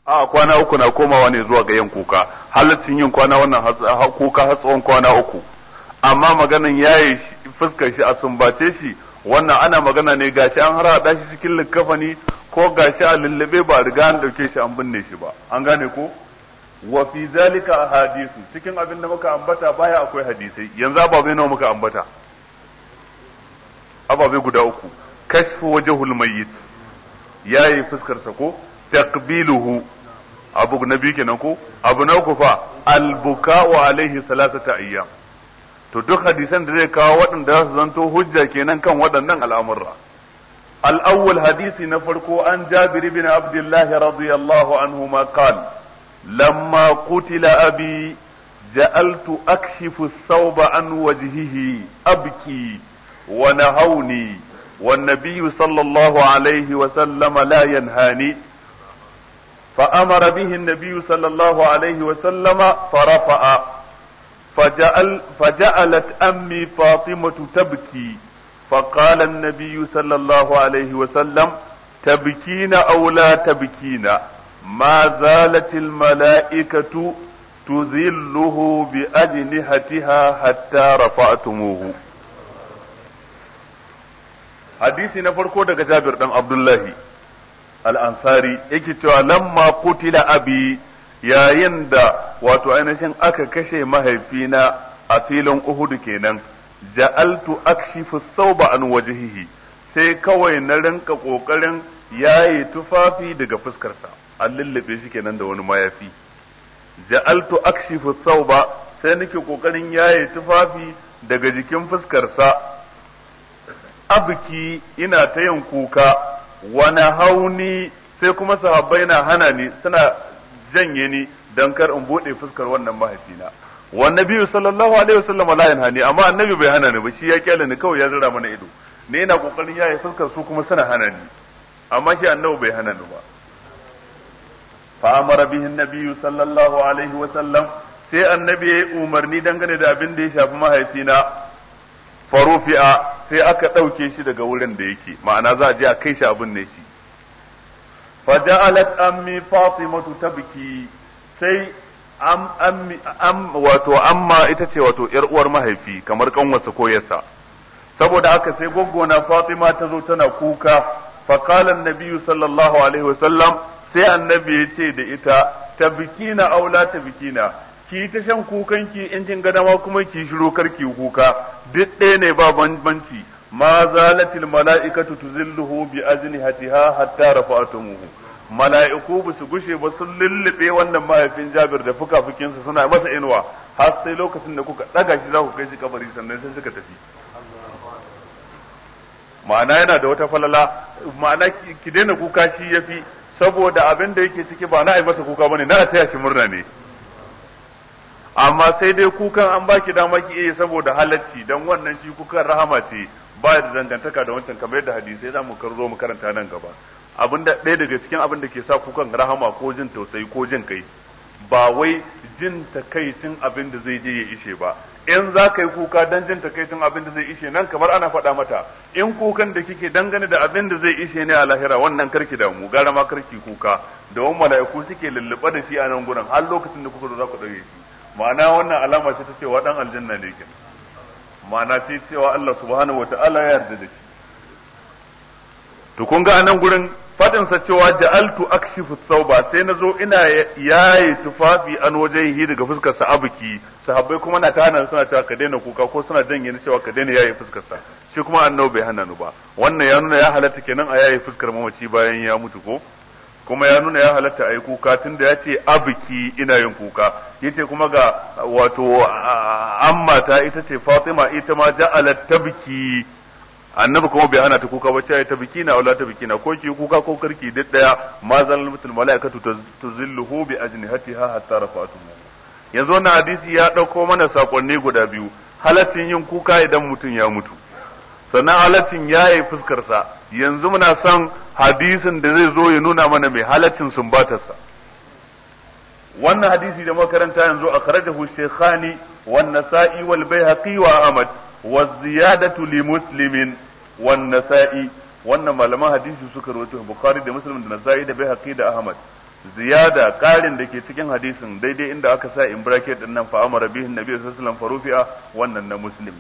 a kwana uku na komawa ne zuwa ga yin kuka, halaccin yin kwana wannan kuka har tsawon kwana uku, amma maganan yayi fuskar shi a sumbace shi wannan ana magana ne gashi an harada shi cikin likkafani ko gashi a lullube ba riga an dauke shi an binne shi ba, an gane ko? Wa fi zalika ahadithu, cikin abin da muka ambata baya akwai hadisai. Yanzu ababe nawa muka ambata? Ababe guda uku. Kashfu wajhul mayyit, yayi fuskar sa ko taqbiluhu, abu na biyu kenan ko? Abu na uku fa albuka'u alaihi salasata ayyam. To duk hadisan da zai kawo waɗanda za su zanto hujja kenan kan waɗannan al'amurra. Al-awwal hadisi na farko an Jabir bin Abdullah radiyallahu anhu ma qala لما قتل أبي جعلت أكشف الثوب عن وجهه أبكي ونهوني والنبي صلى الله عليه وسلم لا ينهاني فأمر به النبي صلى الله عليه وسلم فرفع فجعلت أمي فاطمة تبكي فقال النبي صلى الله عليه وسلم تبكين أو لا تبكين ما زالت الملائكة تذله بأجنحتها حتى رفعتموه. حديث نفرقو daga Jabir dan Abdullahi al-Ansari yake cewa lamma qutila abi, yayin da wato ainihin aka kashe mahaifina a filin Uhud kenan, ja'altu akshifu thawba an wajhihi, sai kawai na rinka kokarin yayi tufafi daga fuskarsa, an lullube shi kenan da wani mayafi. Ja'altu akshifu thawba, sai nake kokarin yaye tufafi daga jikin fuskarsa, abki, ina ta yin kuka, wani hauni, sai kuma sahabbai na hana ni, suna janye ni dan kar in bude fuskar wannan mahaifina. Wan nabiyyu sallallahu alaihi wasallam la yanhani, amma annabi bai hana ni ba, shi ya kyale ni kawai ya zira mana ido, ne ina kokarin yaye fuskar su kuma suna hana ni, amma shi annabi bai hana ni ba. فأمر به النبي صلى الله عليه وسلم, sai annabi ya yi umarni dangane da abin da ya shafi mahaifina, farufi'a, sai aka ɗauke shi daga wurin da yake, ma'ana za a je a kai shi abin ne shi. Faja'alat ammi Fatimatu tabki, sai wato amma ita ce wato ‘yar uwar mahaifi kamar kanwarsa ko yarsa, saboda haka sai gwaggona Fatima ta zo tana kuka, faqala an-nabiyyu sallallahu alaihi wasallam, sai annabi ya ce da ita tabkina aw la tabkina, ki ta shan kukanki in kin ga dama kuma ki shiro karki kuka, duk ɗaya ne ba bambanci. Ma zalatil mala'ikatu tuzilluhu bi ajnihatiha hatta rafa'tumuhu, mala'iku ba su gushe ba sun lullube wannan mahaifin Jabir da fukafukinsa suna masa inuwa har sai lokacin da kuka daga shi za ku kai shi kabari sannan sai suka tafi. Ma'ana yana da wata falala, ma'ana ki daina kuka shi yafi, saboda abin da yake ciki ba na ai masa kuka bane, na taya shi murna ne. Amma sai dai kukan an baki dama ki iya saboda halacci, dan wannan shi kukan rahama ce, ba da dangantaka da wancan, kamar yadda hadisi za mu karzo mu karanta nan gaba. Abinda ɗaya daga cikin abin da ke sa kukan rahama ko jin tausayi ko jin kai, ba wai jin takaicin abin da zai je ya ishe ba. In za ka yi kuka dan jin takaicin abin da zai ishe nan, kamar ana faɗa mata in kukan da kike dangane da abin da zai ishe ne a lahira, wannan karki damu, gara ma karki kuka, da wani mala'iku suke lulluɓe da shi a nan gurin har lokacin da kuka zo za ku ɗauke shi. Ma'ana wannan alama ce ta cewa dan aljanna ne kenan, ma'ana ce cewa Allah subhanahu wata'ala ya yarda da shi. To kun ga anan gurin fadin sa cewa ja'altu akshifu thawba, sai nazo ina yayi tufafi an wajhihi daga fuskar sa abki, sahabbai kuma na ta hana suna cewa ka daina kuka ko suna janye ni cewa ka daina yayi fuskar sa, shi kuma annabi bai hana ni ba. Wannan ya nuna ya halatta kenan a yayi fuskar mamaci bayan ya mutu ko, kuma ya nuna ya halatta ayi kuka tunda ya ce abki, ina yin kuka. Yace kuma ga wato amma ta ita ce Fatima, ita ma ja'alat tabki, annabi kuma bai hana ta kuka ba, ce ta bikina wala ta bikina, ko ki kuka ko karki duk daya. Ma zalmatul malaikatu tuzilluhu bi ajnihatiha hatta rafa'tum. Yanzu wannan hadisi ya dauko mana sakonni guda biyu, halaccin yin kuka idan mutum ya mutu, sannan halaccin yayi fuskar sa. Yanzu muna son hadisin da zai zo ya nuna mana mai halaccin sumbatar sa. Wannan hadisi da makaranta yanzu akhrajahu shaykhani wan nasa'i wal baihaqi wa ahmad والزيادة لمسلم والنسائي, wannan malaman hadisi suka rawaito Bukhari da Muslim da Nasa'i da Baihaqi da Ahmad. ziyada ƙarin da ke cikin hadisin daidai inda aka sa in bracket din nan fa amara bihi annabi sallallahu alaihi wasallam farufi'a wannan na muslim.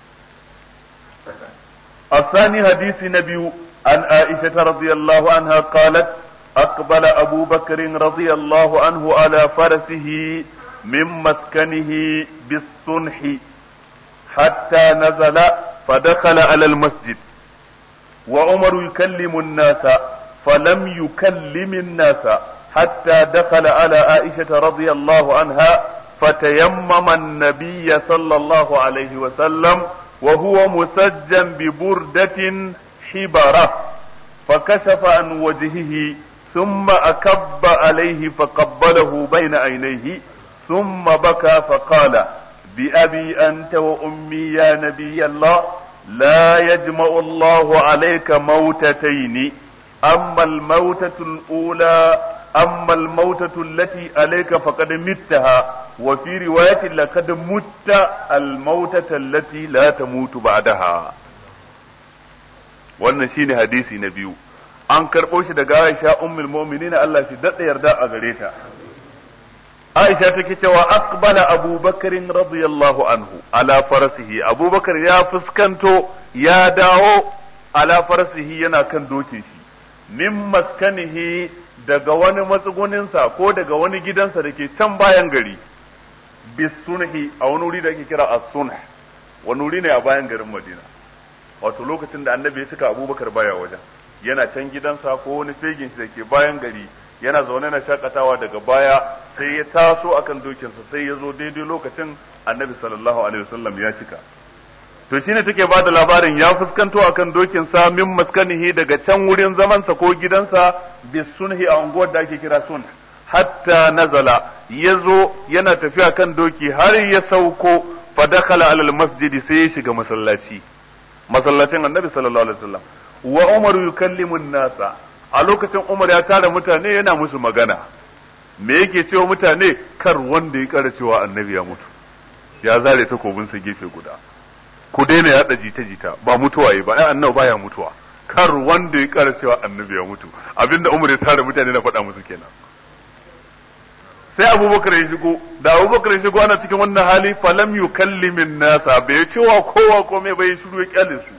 الثاني حديث نبي عن عائشة رضي الله عنها قالت أقبل أبو بكر رضي الله عنه على فرسه من مسكنه بالصنح حتى نزل فدخل على المسجد وعمر يكلم الناس فلم يكلم الناس حتى دخل على عائشة رضي الله عنها فتيمم النبي صلى الله عليه وسلم وهو مسجى ببردة حبرة فكشف عن وجهه ثم أكب عليه فقبله بين عينيه ثم بكى فقال بأبي أنت وأمي يا نبي الله لا يجمع الله عليك موتتين أما الموتة التي عليك فقد متها وفي رواية لقد مت الموتة التي لا تموت بعدها. wannan shine hadisi na biyu an karɓo shi daga Aisha ummul mu'minin Allah shi dadda yarda a gare ta. Aisha take cewa aqbala Abu Bakr radiyallahu anhu ala farasihi, Abu Bakar ya fuskanto ya dawo ala farasihi yana kan dokin shi min maskanihi daga wani matsuguninsa ko daga wani gidansa da ke can bayan gari bisunhi a wani wuri da ake kira as-sunh, wani wuri ne a bayan garin Madina. Wato lokacin da annabi ya cika Abubakar baya wajen, yana can gidansa ko wani fegin shi da ke bayan gari yana zaune na shakatawa, daga baya sai ya taso akan dokinsa sai ya zo daidai lokacin annabi sallallahu alaihi wasallam ya cika. To shine take ba da labarin ya fuskanto akan dokinsa min maskanihi daga can wurin zamansa ko gidansa bisunhi a unguwar da ake kira sun, hatta nazala yazo yana tafiya kan doki har ya sauko fa dakhala alal masjidi sai ya shiga masallacin annabi sallallahu alaihi wasallam wa Umar yukallimu nasa, a lokacin Umar ya tara mutane yana musu magana. Me yake cewa mutane? Kar wanda ya kara cewa annabi ya mutu, ya zare takobinsa gefe guda, ku daina yaɗa jita-jita, ba mutuwa yi ba, ai annabi baya mutuwa, kar wanda ya kara cewa annabi ya mutu. Abinda Umar ya tara mutane na faɗa musu kenan. Sai Abubakar ya shigo, da Abubakar ya shigo ana cikin wannan hali falam yukallimin nasa, bai cewa kowa komai bai shiru ya kyale su.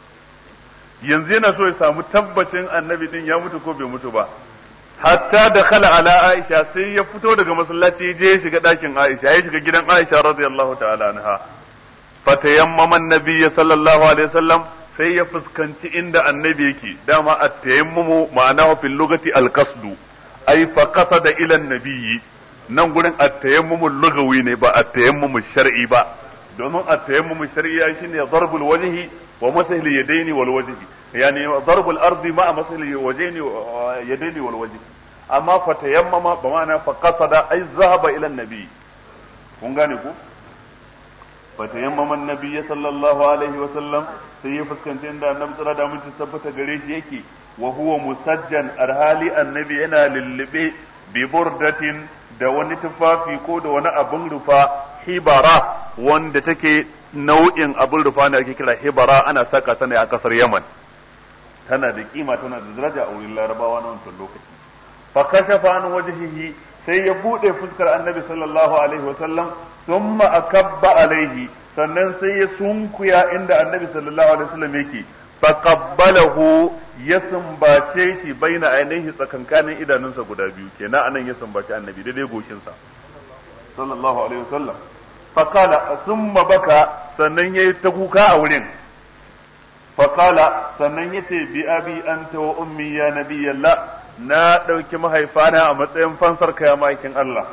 Yanzu yana so ya samu tabbacin annabi din ya mutu ko bai mutu ba. Hatta da khala ala Aisha, sai ya fito daga masallaci ya je ya shiga ɗakin Aisha, ya shiga gidan Aisha radiyallahu ta'ala anha. Fatayammama annabiyya sallallahu alaihi wasallam, sai ya fuskanci inda annabi yake. Dama at-tayammumu ma'anahu fil lugati al-qasdu, ay fa qasada ila an-nabiyyi. Nan gurin at-tayammumu lugawi ne ba at-tayammumu shar'i ba. Domin at-tayammumu shar'i shine darbul wajhi wa masahil yadaini wal wajhi, yani darbul ardi ma masahil yadaini wal wajhi. Amma fatayammama ba ma'ana fa qasada ay zahaba ila an-nabi. Kun gane ku? Fatayammama an-nabiy sallallahu alaihi wa sallam, sai ya fuskanci inda annabi tsara da mutum tabbata gare shi yake, wa huwa musajjan, arhali annabi yana lullube bi burdatin da wani tufafi ko da wani abin rufa hibara, wanda take nau'in abin rufa ne ake kira hibara, ana saka ta ne a kasar Yaman, tana da kima tana da daraja a wurin Larabawa na wancan lokaci. Fa kashafa an wajhihi, sai ya bude fuskar annabi sallallahu alaihi wa sallam, thumma akabba alaihi, sannan sai ya sunkuya inda annabi sallallahu alaihi wa sallam yake, fa qabbalahu, ya sumbace shi baina ainihi tsakankanin idanunsa guda biyu, kenan anan ya sumbace annabi daidai goshinsa sallallahu alaihi wa sallam. Fa qala thumma baka, sannan yayi ta kuka a wurin. Fa qala, sannan yace bi abi anta wa ummi ya nabiyallah, na dauki mahaifana a matsayin fansar ka ya maikin Allah.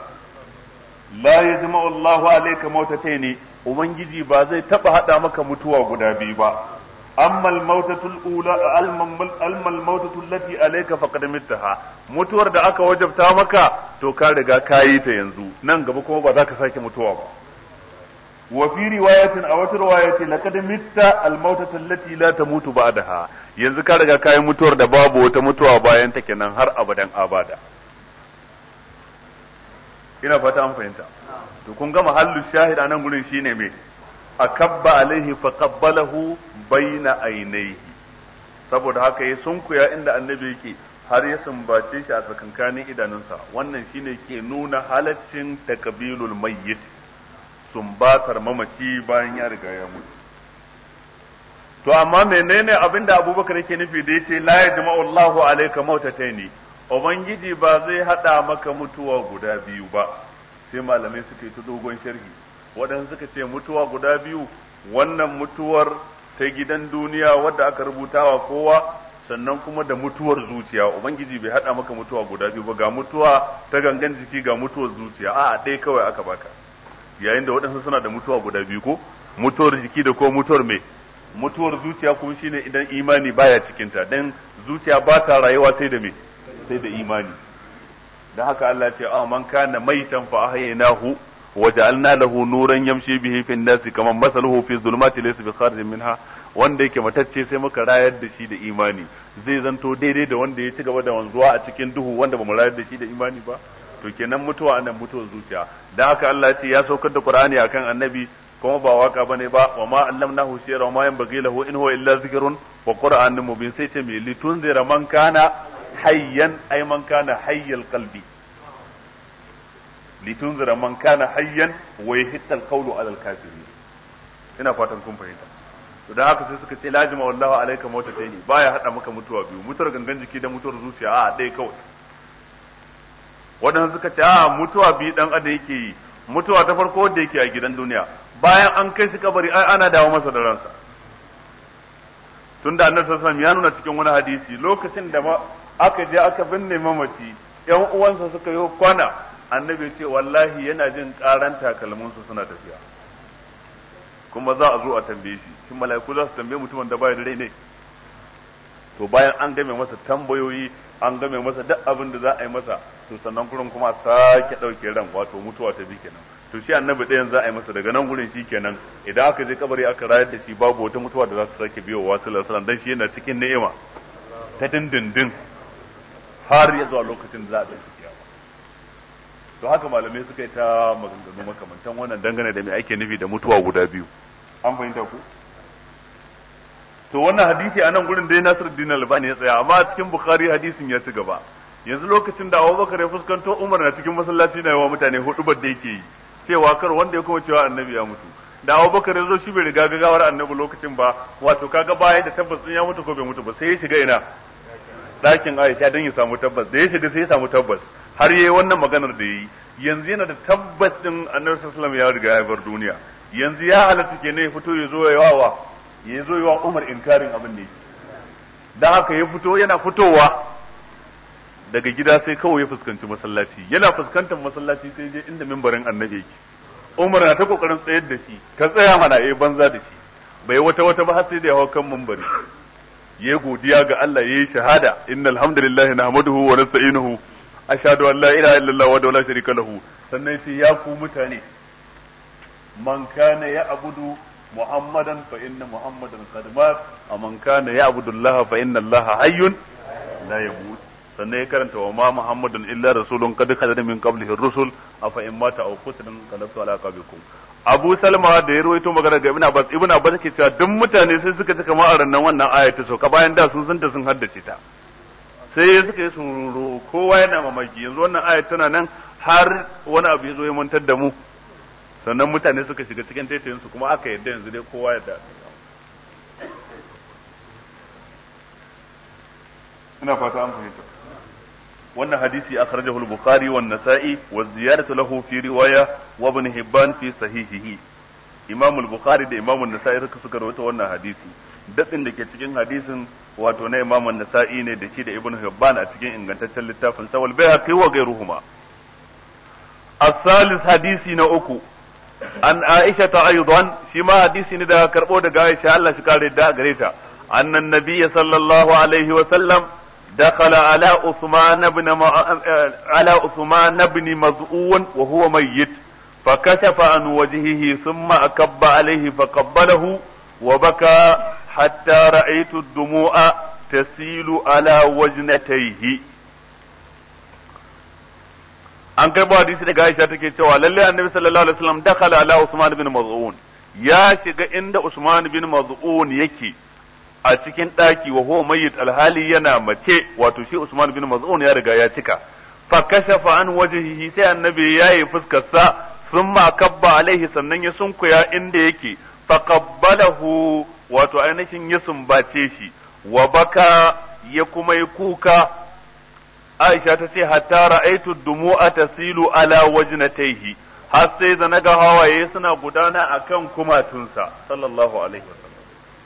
La yajma'u Allahu alayka mautataini, ubangiji ba zai taba hada maka mutuwa guda biyu ba. amma al-mautatul ula al-mautatu allati alayka faqad mittaha, mutuwar da aka wajabta maka to ka riga kayi ta yanzu, nan gaba kuma ba za ka sake mutuwa ba. wa fi riwayatin aw wata riwayati laqad mitta al-mautatu allati la tamutu ba'daha, yanzu ka riga kayi mutuwar da babu wata mutuwa bayan ta kenan har abadan abada. ina fata an fahimta. to kun ga mahallu shahid anan gurin shine me, akabba alaihi faqabbalahu baina ainihi, saboda haka ya sunkuya inda annabi yake har ya sumbace shi a tsakankanin idanunsa, wannan shine ke nuna halaccin taqbilul mayyit, sumbatar mamaci bayan ya riga ya mutu. To amma menene abinda Abubakar yake nufi da yace la yajma'u Allahu alayka mautataini, ubangiji ba zai hada maka mutuwa guda biyu ba. Sai malamai suka yi ta dogon sharhi, waɗansu suka ce mutuwa guda biyu, wannan mutuwar ta gidan duniya wadda aka rubuta wa kowa, sannan kuma da mutuwar zuciya. Ubangiji bai hada maka mutuwa guda biyu ba, ga mutuwa ta gangan jiki ga mutuwar zuciya, a'a dai kawai aka baka. Yayin da waɗansu suna da mutuwa guda biyu, ko mutuwar jiki da ko mutuwar me, mutuwar zuciya kuma shine idan imani baya cikin ta, dan zuciya ba ta rayuwa sai da me, sai da imani. Dan haka Allah ce man kana maitan fa ahyaynahu wa ja'alna lahu nuran yamshi bihi fi an-nas kaman masaluhu fi dhulumati laysa bi kharijin minha. Wanda yake matacce sai muka rayar da shi da imani, zai zanto daidai da wanda ya ci gaba da wanzuwa a cikin duhu wanda bamu rayar da shi da imani ba. To kenan mutuwa anan mutuwar zuciya. Dan haka Allah ce ya saukar da Qur'ani akan annabi, kuma ba waka bane ba, wa ma allamnahu shi'ra wa ma yanbaghi lahu in huwa illa dhikrun wa qur'anun mubin. Sai ce me litunzira man kana hayyan, ay man kana hayyal qalbi, litunzira man kana hayyan wa yahitta alqawlu ala alkafirin. Ina fatan kun fahimta. To da haka sai suka ce lajima wallahu alayka mautataini, baya hada maka mutuwa biyu, mutuwar gangan jiki da mutuwar zuciya a dai kawai. Wadannan suka ce mutuwa biyu dan adam yake yi, mutuwa ta farko da yake a gidan duniya, bayan an kai shi kabari ai ana dawo masa da ransa. Tunda Annabi sallallahu alaihi wasallam ya nuna cikin wani hadisi, lokacin da aka je aka binne mamaci, ƴan uwansa suka yi kwana, Annabi ya ce wallahi yana jin karan takalminsu suna tafiya. Kuma za a zo a tambaye shi, shin mala'iku za su tambaye mutumin da baya da rai ne? To bayan an game masa tambayoyi, an game masa duk abin da za a yi masa, to sannan kurin kuma sake ɗauke ran, wato mutuwa ta bi kenan. To shi annabi ɗayan za a yi masa daga nan gurin shi kenan, idan aka je kabari aka rayar da shi babu wata mutuwa da za su sake biyo wa sallallahu alaihi wasallam, dan shi yana cikin ni'ima ta dindindin har ya zuwa lokacin da za a ɗauki kiyama. To haka malamai suka yi ta maganganu makamantan wannan dangane da me ake nufi da mutuwa guda biyu. An fahimta ku? To wannan hadisi a nan gurin dai Nasiruddin Albani ya tsaya, amma a cikin Bukhari hadisin ya ci gaba. Yanzu lokacin da Abubakar ya fuskanto Umar na cikin masallaci na yawa mutane hudubar da yake yi, cewa kar wanda ya kuma cewa annabi ya mutu. Da Abubakar ya zo shi bai riga gagawar annabi lokacin ba, wato kaga baya da tabbas ya mutu ko bai mutu ba, sai ya shiga ina ɗakin Aisha don ya samu tabbas. Da ya shiga sai ya samu tabbas, har yayi wannan maganar da yayi. Yanzu yana da tabbas din annabi sallallahu alaihi wasallam ya riga ya bar duniya. Yanzu ya halatta kenan ya fito ya zo ya zo yawa Umar inkarin abin da yake. Dan haka ya fito, yana fitowa daga gida sai kawai ya fuskanci masallaci, yana fuskantar masallaci sai je inda mimbarin annabi yake. Umar na ta kokarin tsayar da shi, ka tsaya mana, yayi banza da shi, bai wata ba har sai da ya hawo kan mimbari, yayi godiya ga Allah, yayi shahada, innal hamdalillahi nahmaduhu wa nasta'inuhu ashhadu an la ilaha illallah wa la sharika lahu. Sannan sai ya ku mutane, man kana ya'budu muhammadan fa inna muhammadan qad mat, wa man kana ya'budu allaha fa inna allaha hayyun la yamut. Sannan ya karanta wa ma muhammadun illa rasulun qad khalaqa min qablihi ar-rusul afa in mata aw qutila qalabtu ala aqabikum. Abu Salma da ya rawaito magana ga Ibn Abbas yake cewa duk mutane sai suka ci kamar a rannan wannan aya ta sauka, bayan da sun santa sun haddace ta, sai suka yi sururo, kowa yana mamaki. Yanzu wannan aya tana nan har wani abu ya zo ya mantar da mu, sannan mutane suka shiga cikin taitayin su, kuma aka yadda yanzu dai kowa yadda. Ina fata an fahimta. wannan hadisi akhrajahu al-bukhari wa an-nasa'i wa ziyadatu lahu fi riwaya wa ibn hibban fi sahihihi. imam al-bukhari da imam an-nasa'i suka rawaito wannan hadisi. dadin da ke cikin hadisin wato na imam an-nasa'i ne da shi da ibn hibban a cikin ingantaccen littafin sa wal bayhaqi wa ghayruhuma. as-salis hadisi na uku an aisha ta aidan shi ma hadisi ne da karbo daga aisha Allah shi kare da gare ta annan nabiyyi sallallahu alaihi wa sallam دخل على عثمان بن مظعون وهو ميت فكشف عن وجهه ثم أكب عليه فقبله وبكى حتى رأيت الدموع تسيل على وجنتيه. an kai hadisi daga Aisha take cewa lalle annabi sallallahu alaihi wasallam dakhala ala Usman bin Maz'un ya shiga inda Usman bin Maz'un yake a cikin daki wa huwa mayyit alhali yana mace wato shi Usman bin Maz'un ya riga ya cika fa kashafa an wajhihi sai annabi yayi fuskar sa thumma kabba alaihi sannan ya sunkuya inda yake fa qabbalahu wato ainihin ya sumbace shi wa baka ya kuma yi kuka Aisha ta ce hatta ra'aitu dumu'a tasilu ala wajnatayhi har sai da naga hawaye suna gudana akan kumatunsa sallallahu alaihi wasallam.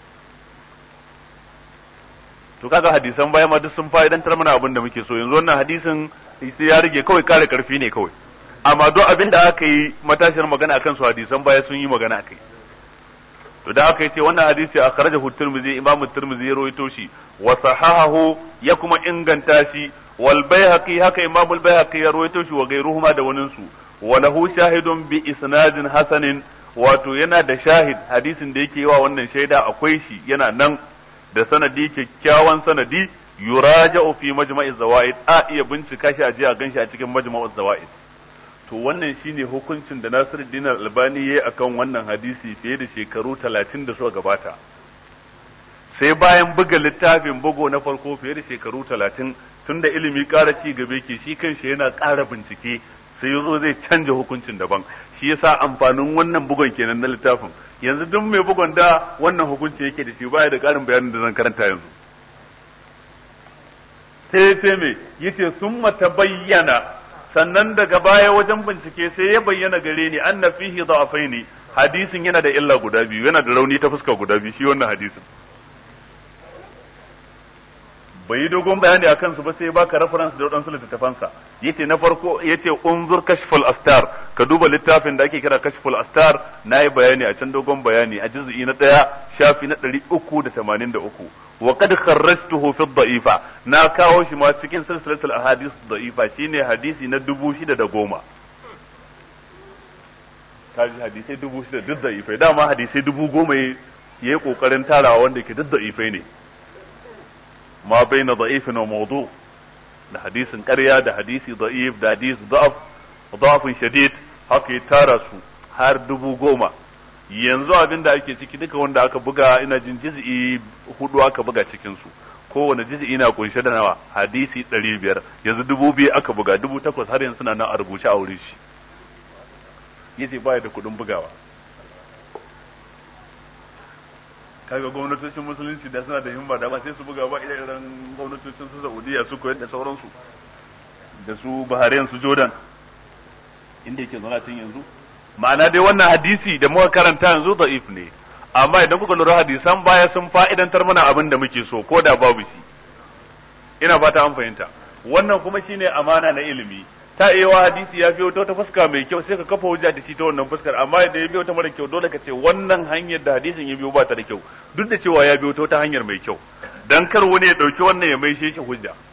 To kaga hadisan baya ma duk sun fa'idantar mana abin da muke so yanzu wannan hadisin sai ya rige kawai kare karfi ne kawai amma duk abin da aka yi matashiyar magana akan su hadisan baya sun yi magana akai. To da aka yace wannan hadisi akhrajahu Tirmidhi Imam Tirmidhi ya rawaito shi wa sahahahu ya kuma inganta shi wal Baihaqi haka Imam al-Baihaqi ya rawaito shi wa gairuhuma da wanin su wa lahu shahidun bi isnadin hasanin wato yana da shahid hadisin da yake wa wannan shaida akwai shi yana nan da sanadi kyakkyawan sanadi yuraja'u fi majma'iz zawaid a iya bincika shi a je a ganshi a cikin majma'uz zawaid. To wannan shine hukuncin da Nasiruddin Albani yayi akan wannan hadisi fiye da shekaru 30 da suka gabata. Sai bayan buga littafin bugo na farko fiye da shekaru 30 tunda ilimi ƙara ci gaba yake shi kanshi yana ƙara bincike sai yazo zai canja hukuncin daban. Shi yasa amfanin wannan bugon kenan na littafin. Yanzu duk mai bugon da wannan hukunci yake da shi baya da ƙarin bayanin da zan karanta yanzu. Sai me yace summa tabayyana sannan daga baya wajen bincike sai ya bayyana gare ni anna fihi da'afaini hadisin yana da illa guda biyu yana da rauni ta fuska guda biyu shi wannan hadisin bai dogon bayani akan su ba sai baka reference da wadansu littafan sa yace na farko yace unzur kashful astar ka duba littafin da ake kira kashful astar nayi bayani a can dogon bayani a juz'i na 1 shafi na 383 وقد خرجته في الضعيفة na kawo shi ma cikin silsilatul ahadith da'ifa shine hadisi na 610 kaji hadisi 6000 duk da'ifai dama hadisi 10,000 yayi kokarin tarawa wanda ke duk da'ifai ne ma baina da'ifin wa mawdu da hadisin ƙarya da hadisi da'if da hadisi da'afun shadid haka ya tara su har 10,000 yanzu abin da ake ciki duka wanda aka buga ina jin juz'i 4 aka buga cikin su kowane juz'i na kunshe da nawa hadisi 500 yanzu 2000 aka buga 8,000 har yanzu suna nan a rubuce a wurin shi yace baya da kudin bugawa kaga gwamnatocin musulunci da suna da himma da ba sai su buga ba irin gwamnatocin su Saudiya su Kuwait da sauransu da su Bahrain su Jordan inda yake zauna tun yanzu ma'ana dai wannan hadisi da muka karanta yanzu da'if ne amma idan kuka lura hadisan baya sun fa'idantar mana abin da muke so ko da babu shi ina fata an fahimta wannan kuma shine amana na ilimi ta iya hadisi ya biyo ta fuska mai kyau sai ka kafa hujja da shi ta wannan fuskar amma idan ya biyo ta mara kyau dole ka ce wannan hanyar da hadisin ya biyo ba ta da kyau duk da cewa ya biyo ta hanyar mai kyau dan kar wani ya dauki wannan ya mai shi hujja